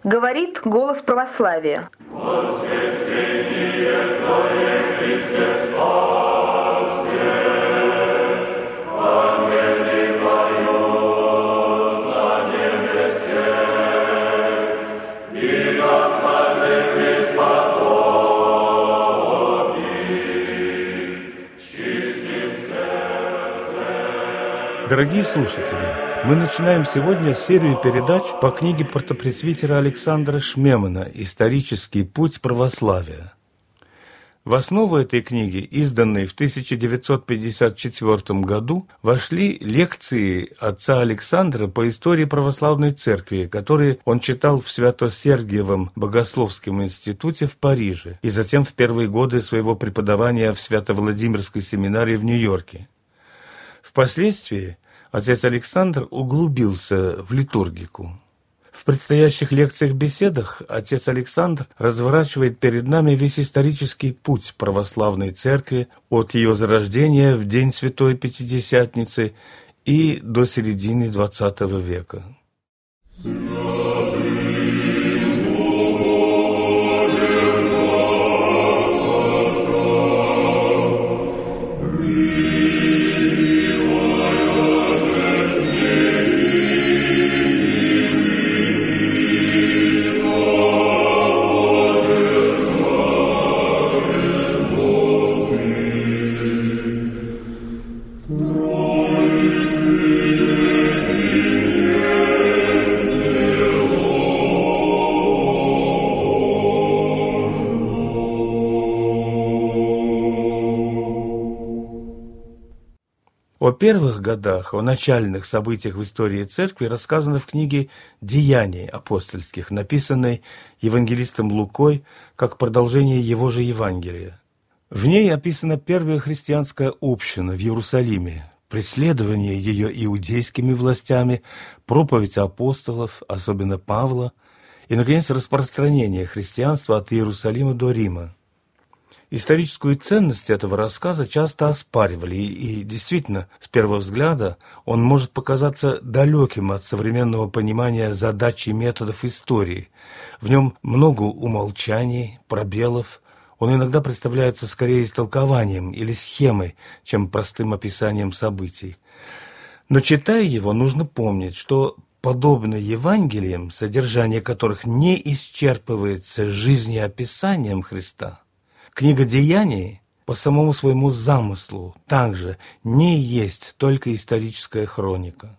Говорит голос православия. Воскресение Твое, Христе, спасе, ангели поют на небесе, и Господь земли сподобили с чистым сердцем. Дорогие слушатели, мы начинаем сегодня серию передач по книге протопресвитера Александра Шмемана «Исторический путь православия». В основу этой книги, изданной в 1954 году, вошли лекции отца Александра по истории православной церкви, которые он читал в Свято-Сергиевом богословском институте в Париже и затем в первые годы своего преподавания в Свято-Владимирской семинарии в Нью-Йорке. Впоследствии отец Александр углубился в литургику. В предстоящих лекциях-беседах отец Александр разворачивает перед нами весь исторический путь православной церкви от ее зарождения в день Святой Пятидесятницы и до середины XX века. О первых годах, о начальных событиях в истории церкви рассказано в книге «Деяний апостольских», написанной евангелистом Лукой как продолжение его же Евангелия. В ней описана первая христианская община в Иерусалиме, преследование ее иудейскими властями, проповедь апостолов, особенно Павла, и, наконец, распространение христианства от Иерусалима до Рима. Историческую ценность этого рассказа часто оспаривали, и действительно, с первого взгляда, он может показаться далеким от современного понимания задач и методов истории. В нем много умолчаний, пробелов. Он иногда представляется скорее истолкованием или схемой, чем простым описанием событий. Но, читая его, нужно помнить, что, подобно Евангелиям, содержание которых не исчерпывается жизнеописанием Христа, книга «Деяний» по самому своему замыслу также не есть только историческая хроника.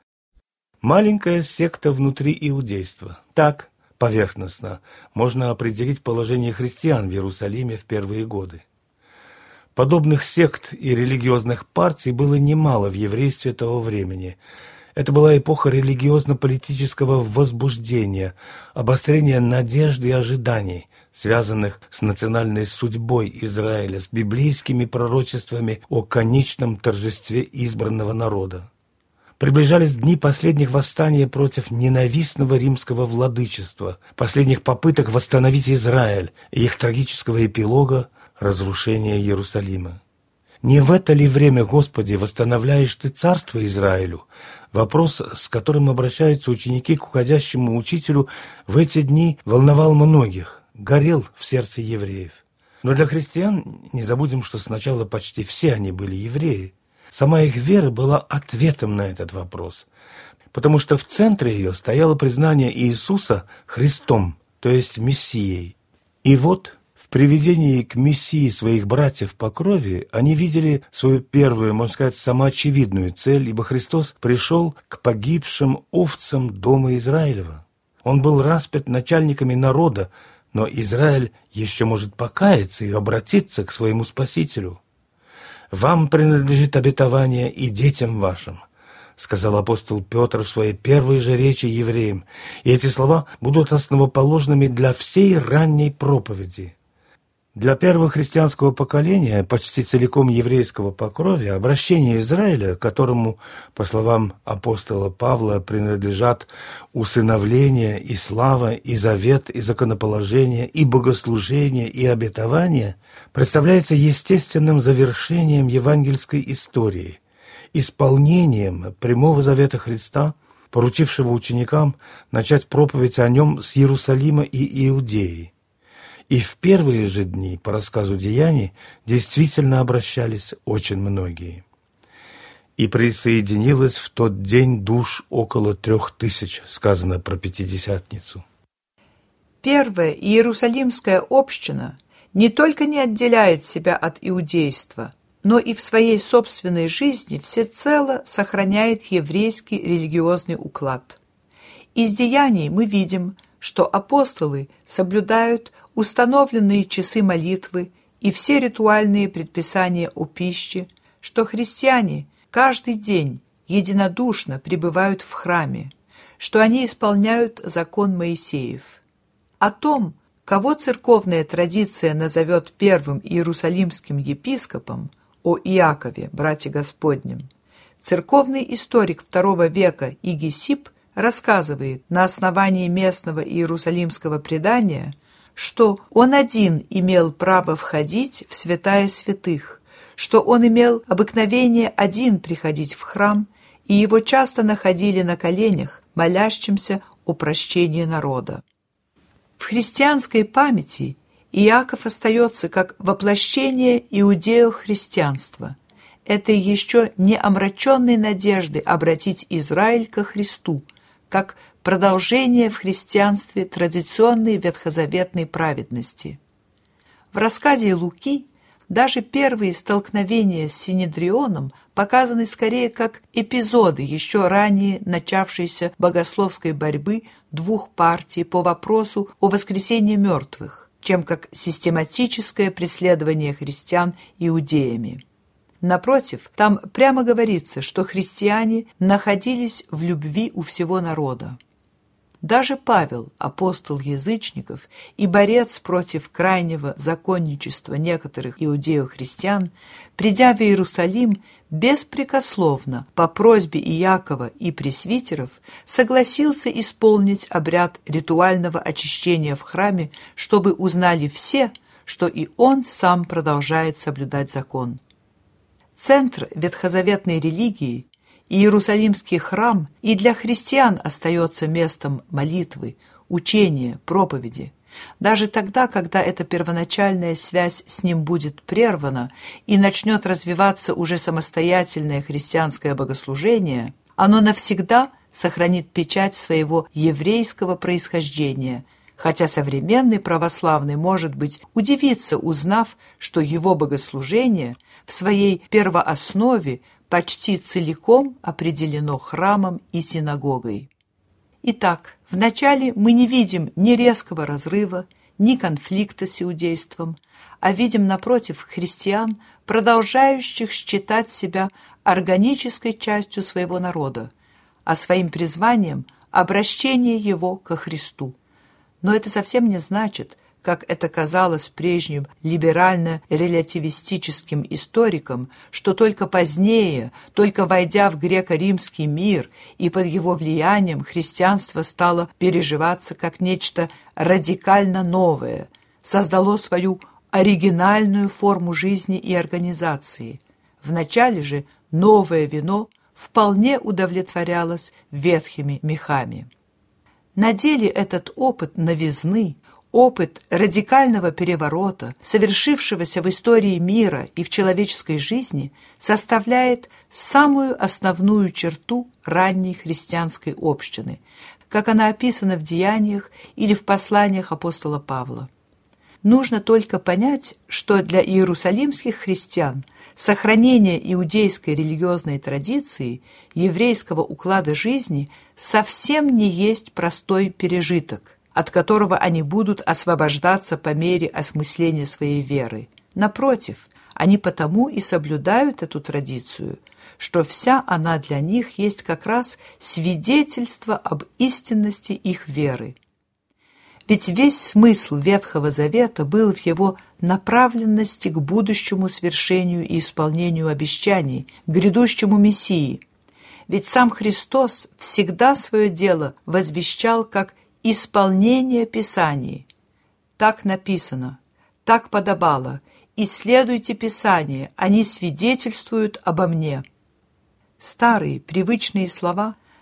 Маленькая секта внутри иудейства. Так, поверхностно, можно определить положение христиан в Иерусалиме в первые годы. Подобных сект и религиозных партий было немало в еврействе того времени. Это была эпоха религиозно-политического возбуждения, обострения надежд и ожиданий, связанных с национальной судьбой Израиля, с библейскими пророчествами о конечном торжестве избранного народа. Приближались дни последних восстаний против ненавистного римского владычества, последних попыток восстановить Израиль и их трагического эпилога – разрушения Иерусалима. «Не в это ли время, Господи, восстановляешь Ты царство Израилю?» Вопрос, с которым обращаются ученики к уходящему учителю, в эти дни волновал многих, горел в сердце евреев. Но для христиан, не забудем, что сначала почти все они были евреи, сама их вера была ответом на этот вопрос, потому что в центре ее стояло признание Иисуса Христом, то есть Мессией. И вот в приведении к Мессии своих братьев по крови они видели свою первую, можно сказать, самоочевидную цель, ибо Христос пришел к погибшим овцам дома Израилева. Он был распят начальниками народа, но Израиль еще может покаяться и обратиться к своему Спасителю. «Вам принадлежит обетование и детям вашим», — сказал апостол Петр в своей первой же речи евреям, и эти слова будут основоположными для всей ранней проповеди. Для первого христианского поколения, почти целиком еврейского по крови, обращение Израиля, которому, по словам апостола Павла, принадлежат усыновление и слава, и завет, и законоположение, и богослужение, и обетование, представляется естественным завершением евангельской истории, исполнением прямого завета Христа, поручившего ученикам начать проповедь о нем с Иерусалима и Иудеи. И в первые же дни, по рассказу Деяний, действительно обращались очень многие. «И присоединилось в тот день душ около 3000», сказано про Пятидесятницу. Первая Иерусалимская община не только не отделяет себя от иудейства, но и в своей собственной жизни всецело сохраняет еврейский религиозный уклад. Из Деяний мы видим, что апостолы соблюдают установленные часы молитвы и все ритуальные предписания о пище, что христиане каждый день единодушно пребывают в храме, что они исполняют закон Моисеев. О том, кого церковная традиция назовет первым иерусалимским епископом, о Иакове, брате Господнем, церковный историк II века Игесип рассказывает на основании местного иерусалимского предания, что он один имел право входить в святая святых, что он имел обыкновение один приходить в храм, и его часто находили на коленях, молящимся о прощении народа. В христианской памяти Иаков остается как воплощение иудео-христианства, этой еще не омраченной надежды обратить Израиль ко Христу, как продолжение в христианстве традиционной ветхозаветной праведности. В рассказе Луки даже первые столкновения с Синедрионом показаны скорее как эпизоды еще ранее начавшейся богословской борьбы двух партий по вопросу о воскресении мертвых, чем как систематическое преследование христиан иудеями. Напротив, там прямо говорится, что христиане находились в любви у всего народа. Даже Павел, апостол язычников и борец против крайнего законничества некоторых иудео-христиан, придя в Иерусалим, беспрекословно по просьбе Иакова и пресвитеров согласился исполнить обряд ритуального очищения в храме, чтобы узнали все, что и он сам продолжает соблюдать закон. Центр ветхозаветной религии, Иерусалимский храм, и для христиан остается местом молитвы, учения, проповеди. Даже тогда, когда эта первоначальная связь с ним будет прервана и начнет развиваться уже самостоятельное христианское богослужение, оно навсегда сохранит печать своего еврейского происхождения, хотя современный православный, может быть, удивится, узнав, что его богослужение в своей первооснове почти целиком определено храмом и синагогой. Итак, вначале мы не видим ни резкого разрыва, ни конфликта с иудейством, а видим, напротив, христиан, продолжающих считать себя органической частью своего народа, а своим призванием – обращение его ко Христу. Но это совсем не значит, как это казалось прежним либерально-релятивистическим историкам, что только позднее, только войдя в греко-римский мир и под его влиянием, христианство стало переживаться как нечто радикально новое, создало свою оригинальную форму жизни и организации. Вначале же новое вино вполне удовлетворялось ветхими мехами. На деле этот опыт новизны, опыт радикального переворота, совершившегося в истории мира и в человеческой жизни, составляет самую основную черту ранней христианской общины, как она описана в Деяниях или в посланиях апостола Павла. Нужно только понять, что для иерусалимских христиан сохранение иудейской религиозной традиции, еврейского уклада жизни совсем не есть простой пережиток, от которого они будут освобождаться по мере осмысления своей веры. Напротив, они потому и соблюдают эту традицию, что вся она для них есть как раз свидетельство об истинности их веры. Ведь весь смысл Ветхого Завета был в его направленности к будущему свершению и исполнению обещаний, к грядущему Мессии. Ведь сам Христос всегда свое дело возвещал как исполнение Писаний. Так написано, так подобало, исследуйте Писание, они свидетельствуют обо мне. Старые, привычные слова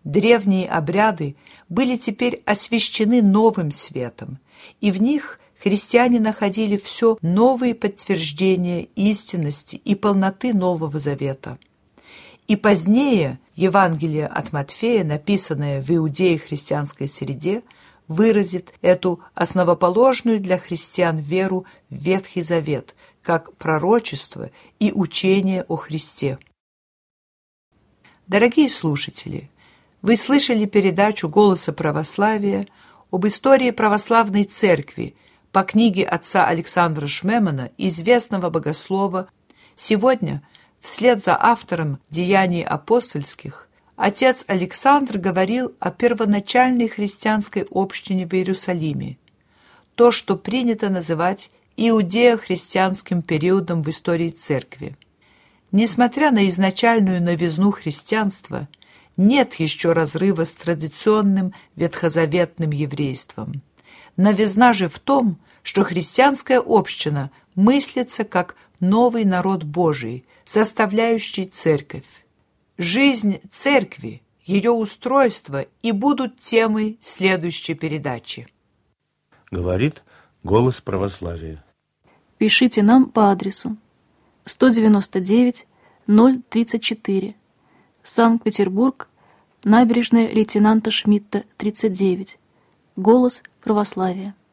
Древние обряды были теперь освящены новым светом, и в них христиане находили все новые подтверждения истинности и полноты Нового Завета. И позднее Евангелие от Матфея, написанное в иудеи-христианской среде, выразит эту основоположную для христиан веру в Ветхий Завет, как пророчество и учение о Христе. Дорогие слушатели, вы слышали передачу «Голоса православия» об истории православной церкви по книге отца Александра Шмемана, известного богослова. Сегодня, вслед за автором «Деяний апостольских», отец Александр говорил о первоначальной христианской общине в Иерусалиме, то, что принято называть иудео-христианским периодом в истории церкви. Несмотря на изначальную новизну христианства, нет еще разрыва с традиционным ветхозаветным еврейством. Новизна же в том, что христианская община мыслится как новый народ Божий, составляющий церковь. Жизнь церкви, ее устройство и будут темой следующей передачи. Говорит «Голос православия». Пишите нам по адресу 199-034, Санкт-Петербург, набережная лейтенанта Шмидта, 39. Голос православия.